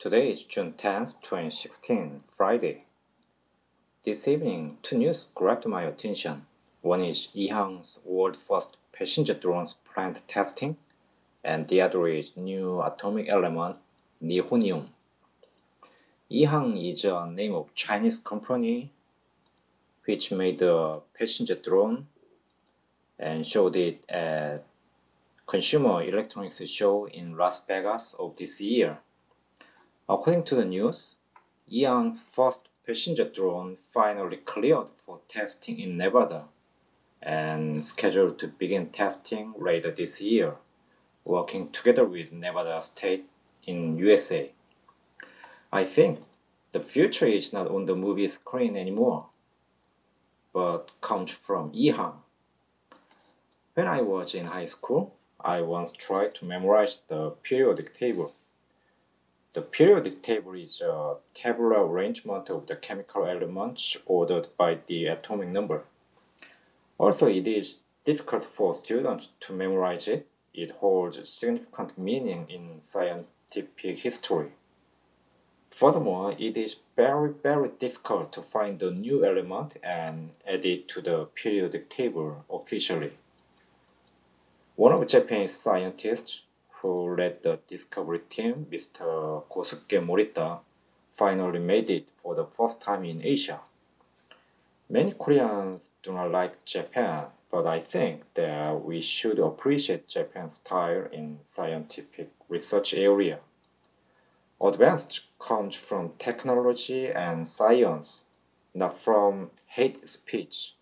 Today is June 10th, 2016, Friday. This evening, two news grabbed my attention. One is EHang's world-first passenger drones plant testing, and the other is new atomic element, nihonium. EHang is a name of Chinese company which made a passenger drone and showed it at Consumer Electronics Show in Las Vegas of this year. According to the news, EHang's first passenger drone finally cleared for testing in Nevada and scheduled to begin testing later this year, working together with Nevada State in USA. I think the future is not on the movie screen anymore, but comes from EHang. When I was in high school, I once tried to memorize the periodic table. The periodic table is a tabular arrangement of the chemical elements ordered by the atomic number. Although it is difficult for students to memorize it, it holds significant meaning in scientific history. Furthermore, it is very difficult to find a new element and add it to the periodic table officially. One of Japanese scientists who led the discovery team, Mr. Kosuke Morita, finally made it for the first time in Asia. Many Koreans do not like Japan, but I think that we should appreciate Japan's style in scientific research area. Advanced comes from technology and science, not from hate speech.